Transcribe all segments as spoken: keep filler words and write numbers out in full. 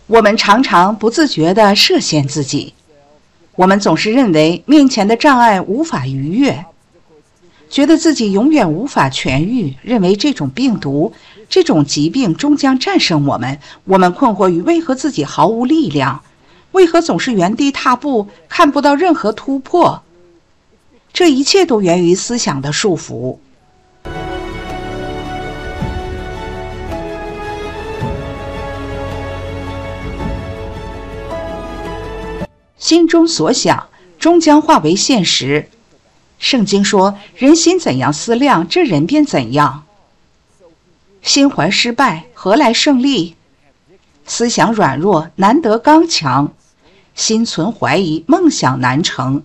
我们常常不自觉地设限自己，我们总是认为面前的障碍无法逾越，觉得自己永远无法痊愈，认为这种病毒、这种疾病终将战胜我们。我们困惑于为何自己毫无力量，为何总是原地踏步，看不到任何突破。这一切都源于思想的束缚。心中所想终将化为现实。圣经说，人心怎样思量，这人便怎样。心怀失败，何来胜利？思想软弱，难得刚强。心存怀疑，梦想难成。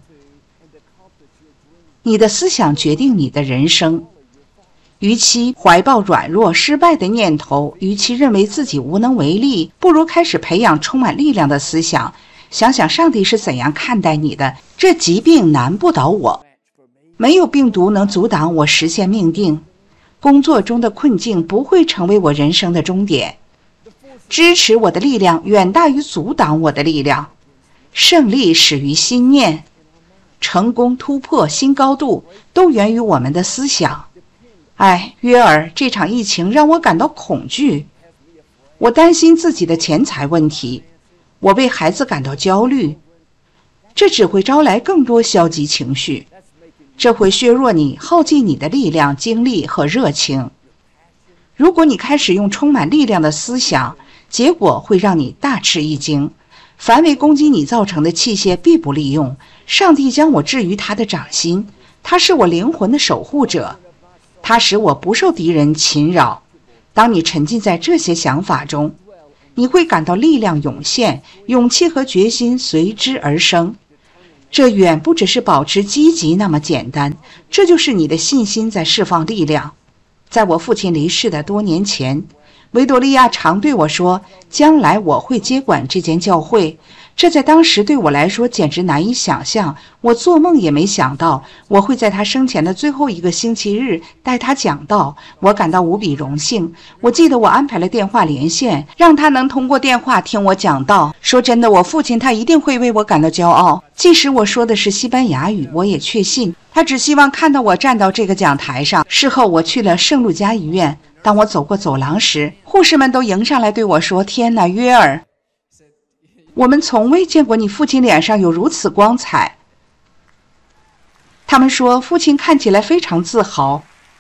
你的思想决定你的人生。与其怀抱软弱失败的念头，与其认为自己无能为力，不如开始培养充满力量的思想。想想上帝是怎样看待你的。这疾病难不倒我，没有病毒能阻挡我实现命定。工作中的困境不会成为我人生的终点。支持我的力量远大于阻挡我的力量。胜利始于心念，成功突破新高度都源于我们的思想。哎，约尔，这场疫情让我感到恐惧。我担心自己的钱财问题，我为孩子感到焦虑，这只会招来更多消极情绪，这会削弱你、耗尽你的力量、精力和热情。如果你开始用充满力量的思想，结果会让你大吃一惊。凡为攻击你造成的器械必不利用，上帝将我置于他的掌心，他是我灵魂的守护者，他使我不受敌人侵扰。当你沉浸在这些想法中，你会感到力量涌现，勇气和决心随之而生。这远不只是保持积极那么简单，这就是你的信心在释放力量。在我父亲离世的多年前，维多利亚常对我说，将来我会接管这间教会。这在当时对我来说简直难以想象，我做梦也没想到我会在他生前的最后一个星期日带他讲道，我感到无比荣幸。我记得我安排了电话连线，让他能通过电话听我讲道。说真的，我父亲他一定会为我感到骄傲，即使我说的是西班牙语，我也确信他只希望看到我站到这个讲台上。事后我去了圣路加医院，当我走过走廊时，护士们都迎上来对我说，天哪，约尔，我们从未见过你父亲脸上有如此光彩。他们说父亲看起来非常自豪。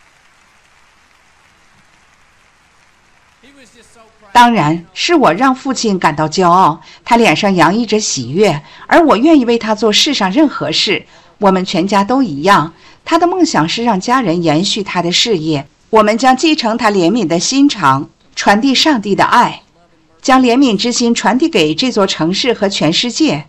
当然是我让父亲感到骄傲，他脸上洋溢着喜悦，而我愿意为他做世上任何事。我们全家都一样，他的梦想是让家人延续他的事业。我们将继承他怜悯的心肠，传递上帝的爱，将怜悯之心传递给这座城市和全世界。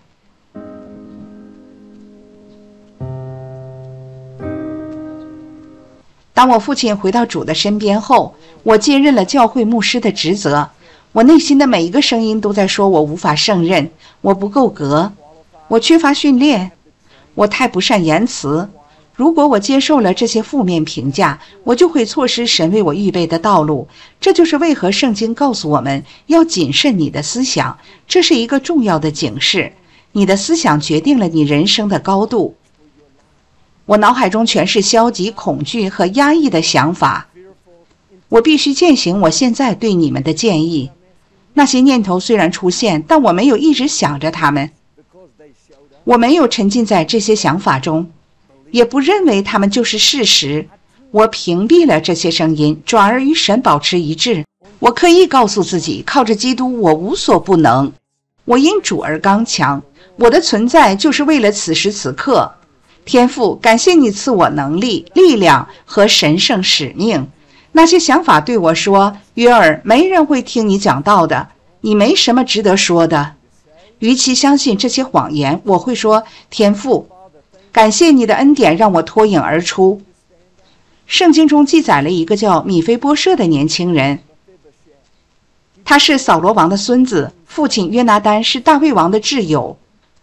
当我父亲回到主的身边后，我接任了教会牧师的职责。我内心的每一个声音都在说，我无法胜任，我不够格，我缺乏训练，我太不善言辞。如果我接受了这些负面评价，我就会错失神为我预备的道路。这就是为何圣经告诉我们要谨慎你的思想，这是一个重要的警示。你的思想决定了你人生的高度。我脑海中全是消极、恐惧和压抑的想法。我必须践行我现在对你们的建议。那些念头虽然出现，但我没有一直想着它们。我没有沉浸在这些想法中，也不认为他们就是事实。我屏蔽了这些声音，转而与神保持一致。我刻意告诉自己，靠着基督我无所不能，我因主而刚强，我的存在就是为了此时此刻。天父，感谢你赐我能力、力量和神圣使命。那些想法对我说，约尔，没人会听你讲道的，你没什么值得说的。与其相信这些谎言，我会说，天父，感谢你的恩典让我脱颖而出。圣经中记载了一个叫米非波设的年轻人，他是扫罗王的孙子，父亲约拿单是大卫王的挚友。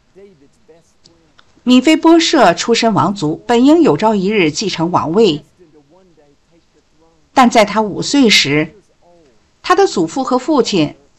米非波设出身王族，本应有朝一日继承王位，但在他五岁时，他的祖父和父亲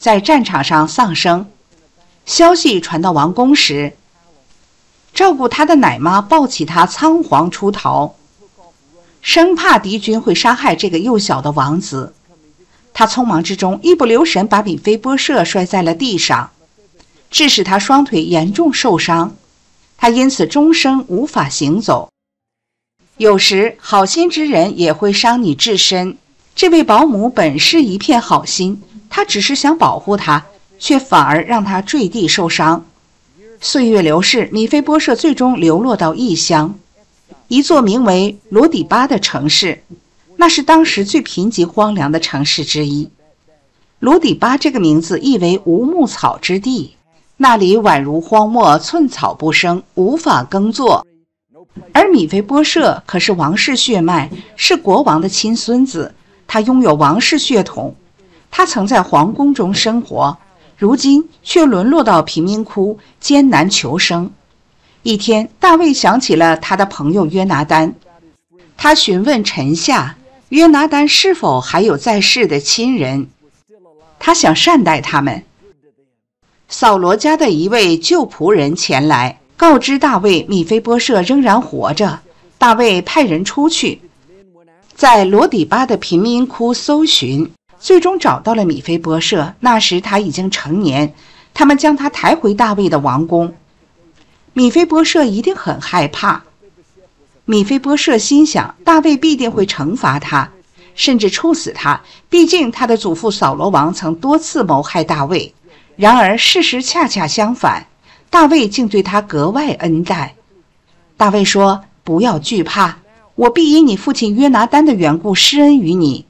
在战场上丧生。消息传到王宫时，照顾他的奶妈抱起他仓皇出逃，生怕敌军会杀害这个幼小的王子。他匆忙之中一不留神把米菲波设摔在了地上，致使他双腿严重受伤，他因此终生无法行走。有时好心之人也会伤你至深。这位保姆本是一片好心，他只是想保护他，却反而让他坠地受伤。岁月流逝，米菲波设最终流落到异乡，一座名为罗底巴的城市，那是当时最贫瘠荒凉的城市之一。罗底巴这个名字意为无牧草之地，那里宛如荒漠，寸草不生，无法耕作。而米菲波设可是王室血脉，是国王的亲孙子，他拥有王室血统，他曾在皇宫中生活，如今却沦落到贫民窟，艰难求生。一天，大卫想起了他的朋友约拿单，他询问臣下约拿单是否还有在世的亲人，他想善待他们。扫罗家的一位旧仆人前来告知大卫米菲波设仍然活着。大卫派人出去，在罗底巴的贫民窟搜寻，最终找到了米菲波设。那时他已经成年，他们将他抬回大卫的王宫。米菲波设一定很害怕。米菲波设心想，大卫必定会惩罚他，甚至处死他，毕竟他的祖父扫罗王曾多次谋害大卫。然而事实恰恰相反，大卫竟对他格外恩待。大卫说，不要惧怕，我必因你父亲约拿单的缘故施恩于你，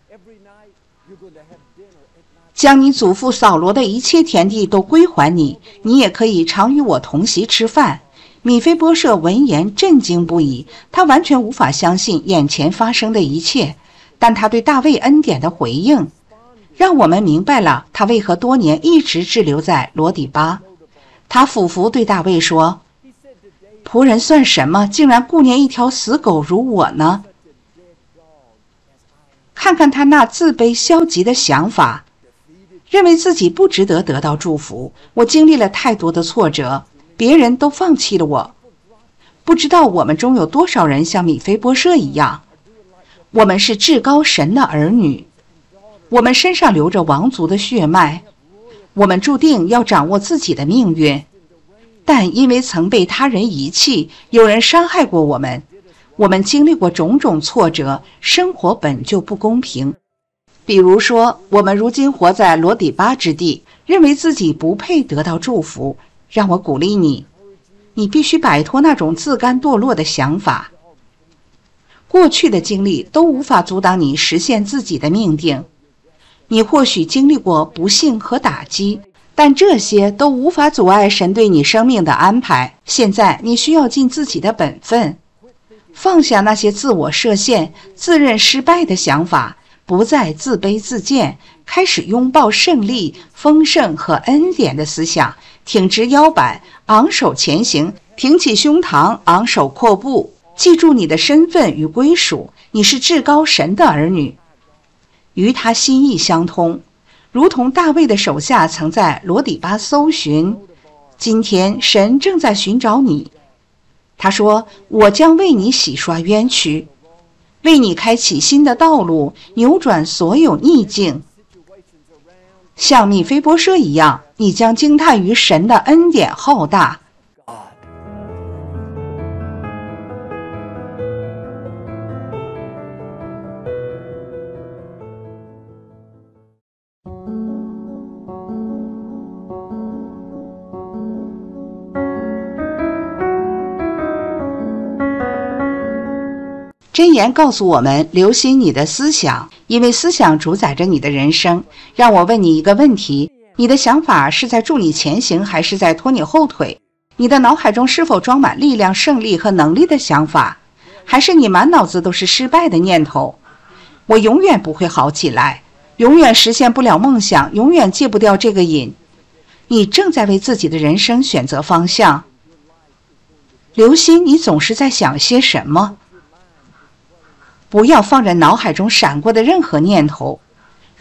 将你祖父扫罗的一切田地都归还你，你也可以常与我同席吃饭。米菲波设闻言震惊不已，他完全无法相信眼前发生的一切，但他对大卫恩典的回应让我们明白了他为何多年一直滞留在罗底巴。他俯伏对大卫说，仆人算什么，竟然顾念一条死狗如我呢？看看他那自卑消极的想法，认为自己不值得得到祝福。我经历了太多的挫折，别人都放弃了我。不知道我们中有多少人像米菲波设一样，我们是至高神的儿女，我们身上流着王族的血脉，我们注定要掌握自己的命运，但因为曾被他人遗弃，有人伤害过我们，我们经历过种种挫折，生活本就不公平。比如说，我们如今活在罗底巴之地，认为自己不配得到祝福。让我鼓励你，你必须摆脱那种自甘堕落的想法。过去的经历都无法阻挡你实现自己的命定。你或许经历过不幸和打击，但这些都无法阻碍神对你生命的安排。现在你需要尽自己的本分，放下那些自我设限、自认失败的想法，不再自卑自贱，开始拥抱胜利、丰盛和恩典的思想，挺直腰板，昂首前行，挺起胸膛，昂首阔步。记住你的身份与归属，你是至高神的儿女，与他心意相通，如同大卫的手下曾在罗底巴搜寻。今天神正在寻找你，他说，我将为你洗刷冤屈，为你开启新的道路，扭转所有逆境。像米菲波设一样，你将惊叹于神的恩典浩大。箴言告诉我们，留心你的思想，因为思想主宰着你的人生。让我问你一个问题，你的想法是在助你前行，还是在拖你后腿？你的脑海中是否装满力量、胜利和能力的想法，还是你满脑子都是失败的念头？我永远不会好起来，永远实现不了梦想，永远戒不掉这个瘾。你正在为自己的人生选择方向。留心你总是在想些什么，不要放任脑海中闪过的任何念头。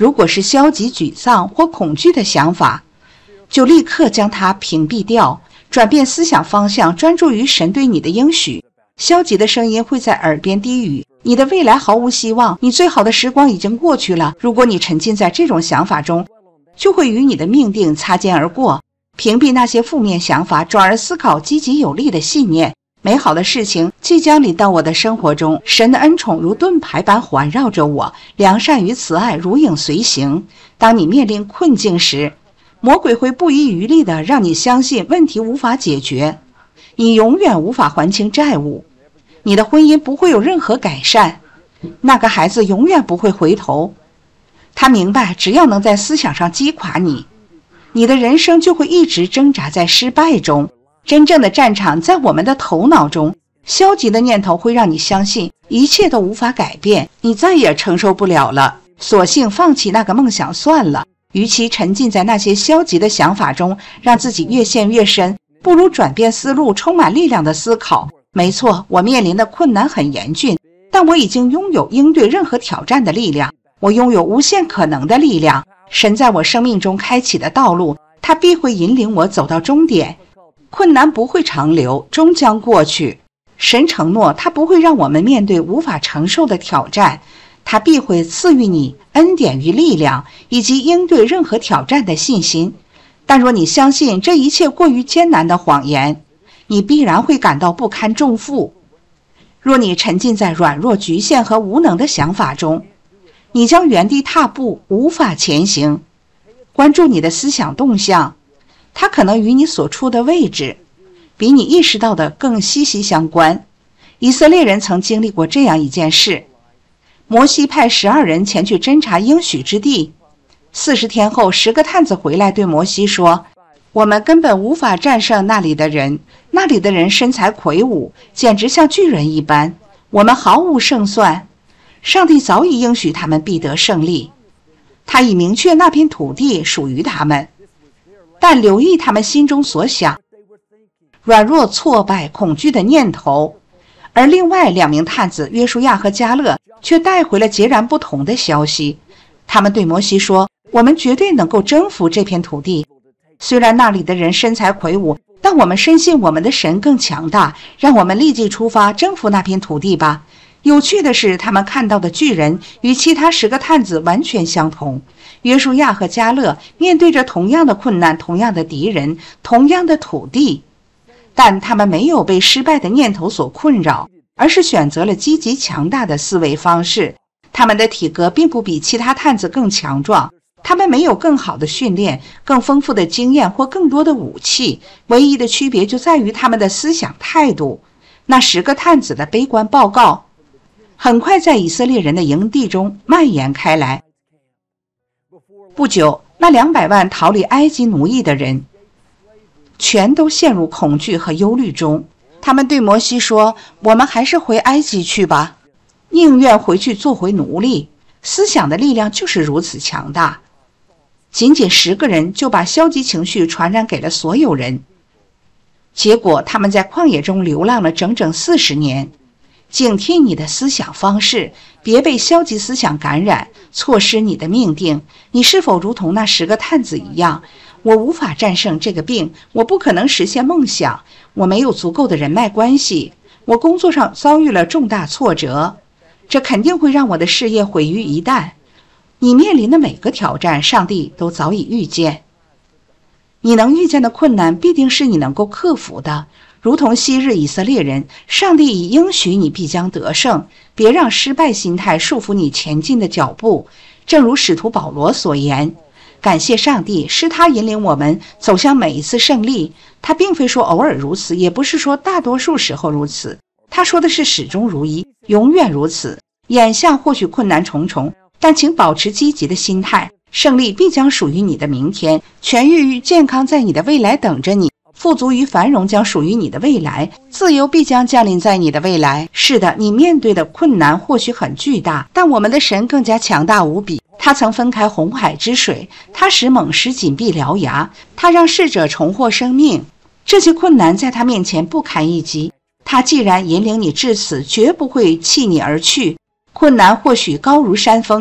如果是消极、沮丧或恐惧的想法，就立刻将它屏蔽掉，转变思想方向，专注于神对你的应许。消极的声音会在耳边低语，你的未来毫无希望，你最好的时光已经过去了。如果你沉浸在这种想法中，就会与你的命定擦肩而过。屏蔽那些负面想法，转而思考积极有力的信念。美好的事情即将临到我的生活中，神的恩宠如盾牌般环绕着我，良善与慈爱如影随形。当你面临困境时，魔鬼会不遗余力地让你相信问题无法解决，你永远无法还清债务，你的婚姻不会有任何改善，那个孩子永远不会回头。他明白，只要能在思想上击垮你，你的人生就会一直挣扎在失败中。真正的战场在我们的头脑中，消极的念头会让你相信一切都无法改变，你再也承受不了了，索性放弃那个梦想算了。与其沉浸在那些消极的想法中，让自己越陷越深，不如转变思路，充满力量的思考。没错，我面临的困难很严峻，但我已经拥有应对任何挑战的力量，我拥有无限可能的力量。神在我生命中开启的道路，他必会引领我走到终点。困难不会长留，终将过去。神承诺他不会让我们面对无法承受的挑战，他必会赐予你恩典与力量，以及应对任何挑战的信心。但若你相信这一切过于艰难的谎言，你必然会感到不堪重负。若你沉浸在软弱、局限和无能的想法中，你将原地踏步，无法前行。关注你的思想动向，它可能与你所处的位置比你意识到的更息息相关。以色列人曾经历过这样一件事，摩西派十二人前去侦察应许之地，四十天后，十个探子回来对摩西说，我们根本无法战胜那里的人，那里的人身材魁梧，简直像巨人一般，我们毫无胜算。上帝早已应许他们必得胜利，他已明确那片土地属于他们，但留意他们心中所想，软弱、挫败、恐惧的念头。而另外两名探子约书亚和迦勒却带回了截然不同的消息。他们对摩西说，我们绝对能够征服这片土地，虽然那里的人身材魁梧，但我们深信我们的神更强大，让我们立即出发征服那片土地吧。有趣的是，他们看到的巨人与其他十个探子完全相同。约书亚和迦勒面对着同样的困难，同样的敌人，同样的土地，但他们没有被失败的念头所困扰，而是选择了积极强大的思维方式。他们的体格并不比其他探子更强壮，他们没有更好的训练、更丰富的经验或更多的武器，唯一的区别就在于他们的思想态度。那十个探子的悲观报告很快在以色列人的营地中蔓延开来。不久，那两百万逃离埃及奴役的人全都陷入恐惧和忧虑中。他们对摩西说，我们还是回埃及去吧，宁愿回去做回奴隶。思想的力量就是如此强大，仅仅十个人就把消极情绪传染给了所有人。结果他们在旷野中流浪了整整四十年。警惕你的思想方式，别被消极思想感染，错失你的命定。你是否如同那十个探子一样，我无法战胜这个病，我不可能实现梦想，我没有足够的人脉关系，我工作上遭遇了重大挫折，这肯定会让我的事业毁于一旦。你面临的每个挑战，上帝都早已预见。你能遇见的困难，必定是你能够克服的。如同昔日以色列人，上帝已应许你必将得胜，别让失败心态束缚你前进的脚步。正如使徒保罗所言，感谢上帝，是他引领我们走向每一次胜利。他并非说偶尔如此，也不是说大多数时候如此，他说的是始终如一，永远如此。眼下或许困难重重，但请保持积极的心态，胜利必将属于你的明天，痊愈与健康在你的未来等着你，富足与繁荣将属于你的未来，自由必将降临在你的未来。是的，你面对的困难或许很巨大，但我们的神更加强大无比。他曾分开红海之水，他使猛狮紧闭獠牙，他让逝者重获生命。这些困难在他面前不堪一击，他既然引领你至此，绝不会弃你而去。困难或许高如山峰，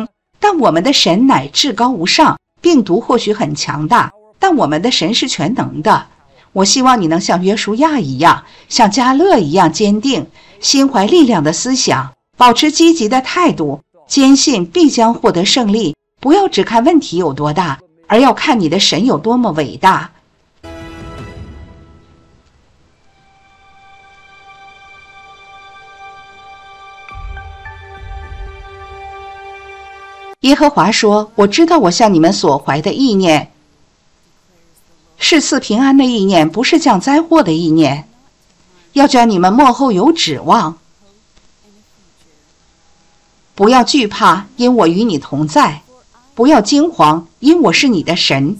但我们的神乃至高无上，病毒或许很强大，但我们的神是全能的。我希望你能像约书亚一样，像迦勒一样坚定，心怀力量的思想，保持积极的态度，坚信必将获得胜利。不要只看问题有多大，而要看你的神有多么伟大。耶和华说，我知道我向你们所怀的意念是赐平安的意念，不是降灾祸的意念，要叫你们末后有指望。不要惧怕，因我与你同在；不要惊惶，因我是你的神。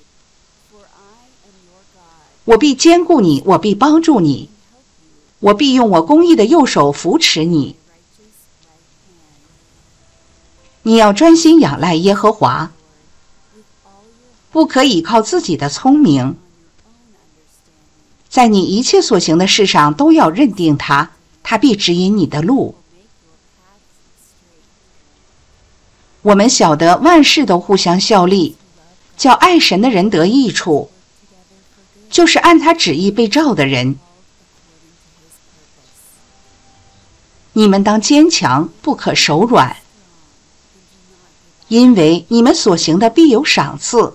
我必坚固你，我必帮助你，我必用我公义的右手扶持你。你要专心仰赖耶和华，不可倚靠自己的聪明，在你一切所行的事上都要认定他，他必指引你的路。我们晓得万事都互相效力，叫爱神的人得益处，就是按他旨意被召的人。你们当坚强，不可手软，因为你们所行的必有赏赐。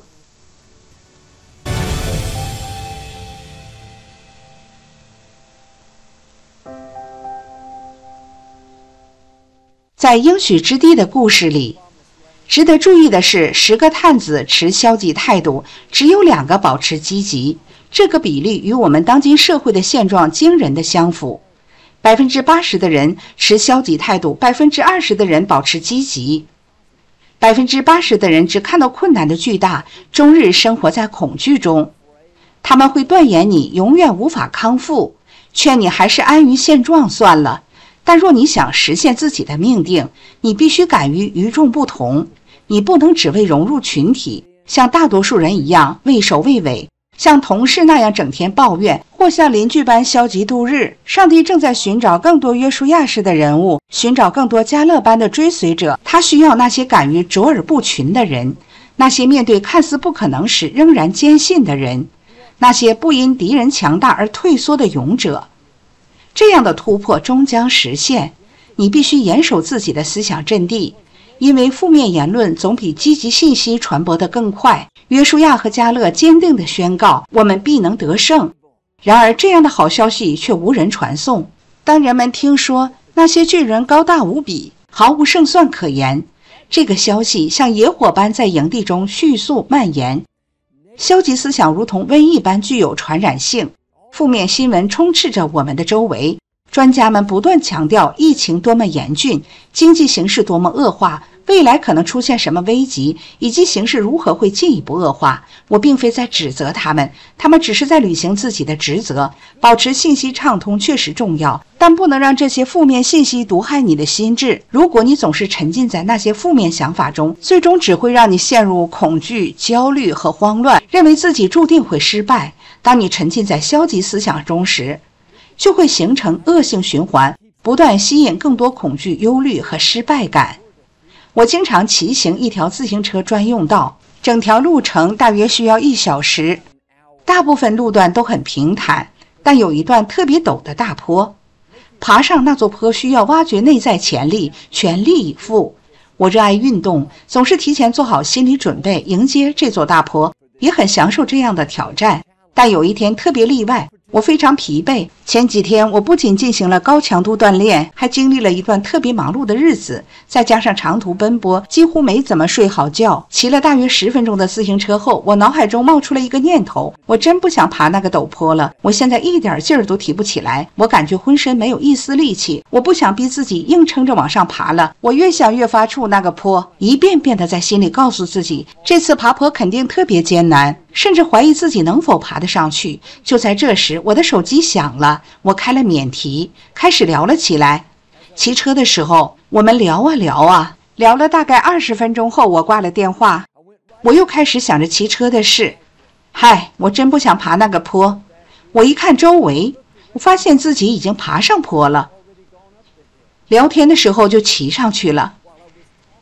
在应许之地的故事里，值得注意的是，十个探子持消极态度，只有两个保持积极。这个比例与我们当今社会的现状惊人的相符。百分之八十的人持消极态度，百分之二十的人保持积极。百分之八十的人只看到困难的巨大，终日生活在恐惧中。他们会断言你永远无法康复，劝你还是安于现状算了。但若你想实现自己的命定，你必须敢于与众不同。你不能只为融入群体，像大多数人一样畏首畏尾，像同事那样整天抱怨，或像邻居般消极度日。上帝正在寻找更多约书亚式的人物，寻找更多迦勒般的追随者。他需要那些敢于卓尔不群的人，那些面对看似不可能时仍然坚信的人，那些不因敌人强大而退缩的勇者。这样的突破终将实现，你必须严守自己的思想阵地，因为负面言论总比积极信息传播得更快。约书亚和迦勒坚定地宣告，我们必能得胜。然而这样的好消息却无人传颂。当人们听说那些巨人高大无比，毫无胜算可言，这个消息像野火般在营地中迅速蔓延。消极思想如同瘟疫般具有传染性，负面新闻充斥着我们的周围。专家们不断强调疫情多么严峻，经济形势多么恶化，未来可能出现什么危机，以及形势如何会进一步恶化。我并非在指责他们，他们只是在履行自己的职责。保持信息畅通确实重要，但不能让这些负面信息毒害你的心智。如果你总是沉浸在那些负面想法中，最终只会让你陷入恐惧、焦虑和慌乱，认为自己注定会失败。当你沉浸在消极思想中时，就会形成恶性循环，不断吸引更多恐惧、忧虑和失败感。我经常骑行一条自行车专用道，整条路程大约需要一小时。大部分路段都很平坦，但有一段特别陡的大坡。爬上那座坡需要挖掘内在潜力，全力以赴。我热爱运动，总是提前做好心理准备迎接这座大坡，也很享受这样的挑战。但有一天特别例外，我非常疲惫。前几天我不仅进行了高强度锻炼，还经历了一段特别忙碌的日子，再加上长途奔波，几乎没怎么睡好觉。骑了大约十分钟的自行车后，我脑海中冒出了一个念头，我真不想爬那个陡坡了，我现在一点劲儿都提不起来，我感觉浑身没有一丝力气，我不想逼自己硬撑着往上爬了。我越想越发怵那个坡，一遍遍地在心里告诉自己，这次爬坡肯定特别艰难，甚至怀疑自己能否爬得上去。就在这时，我的手机响了，我开了免提，开始聊了起来。骑车的时候，我们聊啊聊啊，聊了大概二十分钟后，我挂了电话。我又开始想着骑车的事。嗨，我真不想爬那个坡。我一看周围，我发现自己已经爬上坡了。聊天的时候就骑上去了。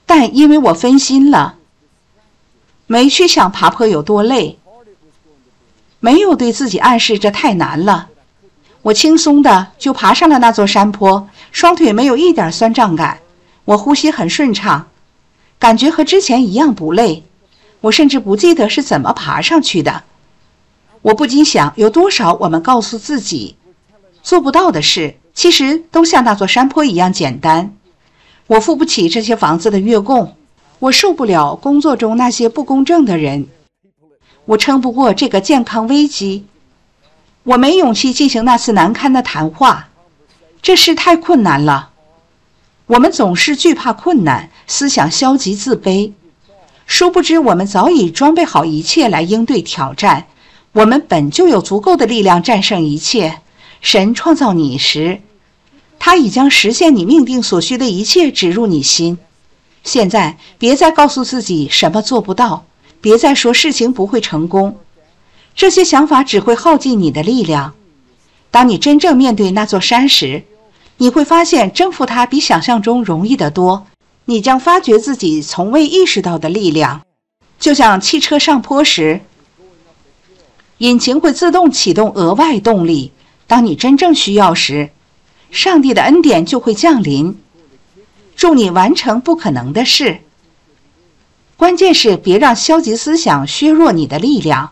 但因为我分心了，没去想爬坡有多累，没有对自己暗示这太难了，我轻松的就爬上了那座山坡，双腿没有一点酸胀感，我呼吸很顺畅，感觉和之前一样不累，我甚至不记得是怎么爬上去的。我不禁想，有多少我们告诉自己做不到的事，其实都像那座山坡一样简单。我付不起这些房子的月供，我受不了工作中那些不公正的人，我撑不过这个健康危机，我没勇气进行那次难堪的谈话，这事太困难了。我们总是惧怕困难，思想消极自卑，殊不知我们早已装备好一切来应对挑战，我们本就有足够的力量战胜一切。神创造你时，他已将实现你命定所需的一切植入你心。现在别再告诉自己什么做不到，别再说事情不会成功，这些想法只会耗尽你的力量。当你真正面对那座山时，你会发现征服它比想象中容易得多，你将发觉自己从未意识到的力量。就像汽车上坡时，引擎会自动启动额外动力，当你真正需要时，上帝的恩典就会降临，助你完成不可能的事。关键是别让消极思想削弱你的力量。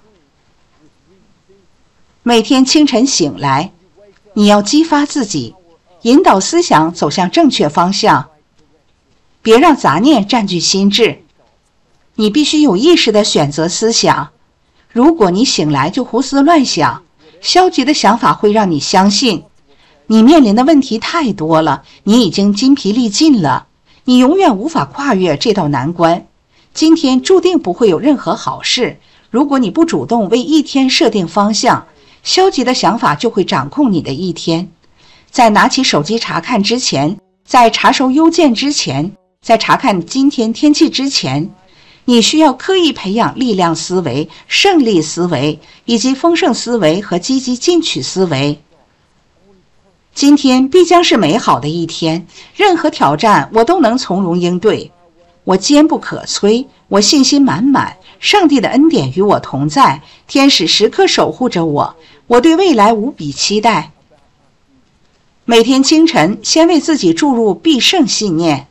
每天清晨醒来，你要激发自己，引导思想走向正确方向，别让杂念占据心智。你必须有意识地选择思想。如果你醒来就胡思乱想，消极的想法会让你相信你面临的问题太多了，你已经筋疲力尽了，你永远无法跨越这道难关。今天注定不会有任何好事，如果你不主动为一天设定方向，消极的想法就会掌控你的一天。在拿起手机查看之前，在查收邮件之前，在查看今天天气之前，你需要刻意培养力量思维、胜利思维以及丰盛思维和积极进取思维。今天必将是美好的一天，任何挑战我都能从容应对。我坚不可摧，我信心满满，上帝的恩典与我同在，天使时刻守护着我，我对未来无比期待。每天清晨，先为自己注入必胜信念，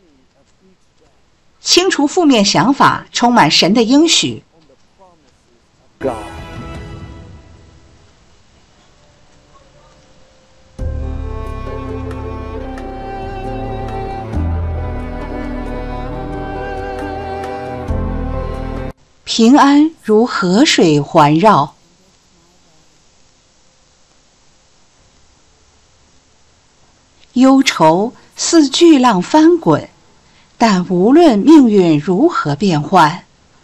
清除负面想法，充满神的应许。平安如河水环绕，忧愁似巨浪翻滚，但无论命运如何变幻，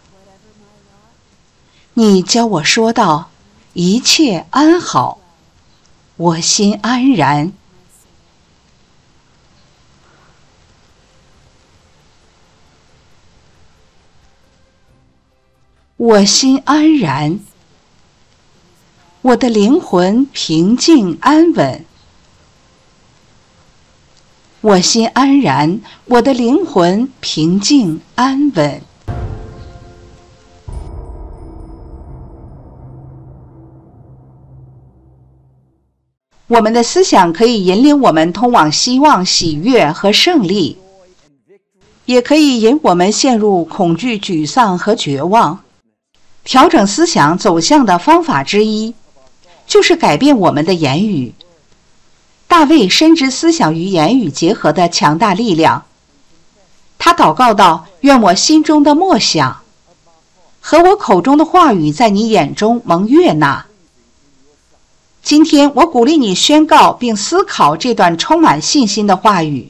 你教我说道：一切安好，我心安然。我心安然，我的灵魂平静安稳。我心安然，我的灵魂平静安稳。我们的思想可以引领我们通往希望、喜悦和胜利，也可以引我们陷入恐惧、沮丧和绝望。调整思想走向的方法之一，就是改变我们的言语。大卫深知思想与言语结合的强大力量，他祷告道：愿我心中的默想和我口中的话语在你眼中蒙悦纳。今天我鼓励你宣告并思考这段充满信心的话语。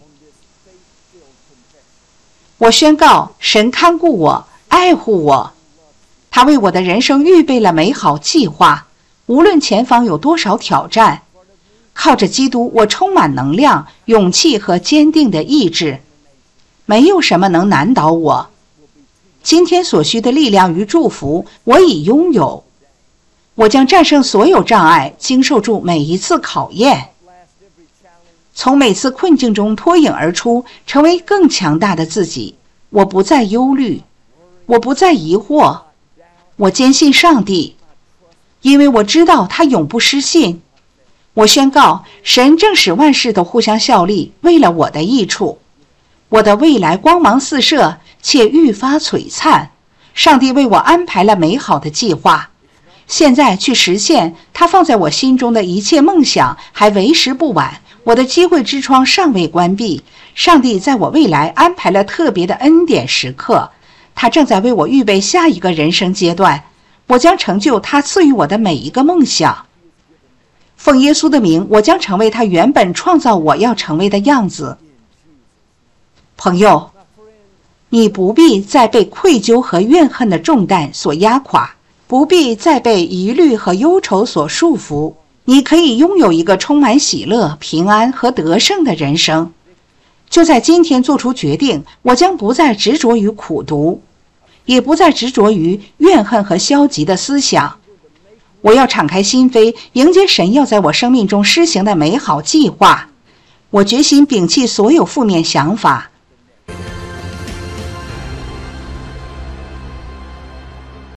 我宣告，神看顾我，爱护我，他为我的人生预备了美好计划，无论前方有多少挑战，靠着基督，我充满能量、勇气和坚定的意志，没有什么能难倒我。今天所需的力量与祝福，我已拥有。我将战胜所有障碍，经受住每一次考验，从每次困境中脱颖而出，成为更强大的自己。 我不再忧虑，我不再疑惑，我坚信上帝，因为我知道他永不失信。我宣告，神正使万事都互相效力，为了我的益处。我的未来光芒四射，且愈发璀璨。上帝为我安排了美好的计划，现在去实现他放在我心中的一切梦想还为时不晚。我的机会之窗尚未关闭，上帝在我未来安排了特别的恩典时刻，他正在为我预备下一个人生阶段。我将成就他赐予我的每一个梦想。奉耶稣的名，我将成为他原本创造我要成为的样子。朋友，你不必再被愧疚和怨恨的重担所压垮，不必再被疑虑和忧愁所束缚。你可以拥有一个充满喜乐、平安和得胜的人生。就在今天做出决定，我将不再执着于苦毒，也不再执着于怨恨和消极的思想。我要敞开心扉，迎接神要在我生命中施行的美好计划。我决心摒弃所有负面想法，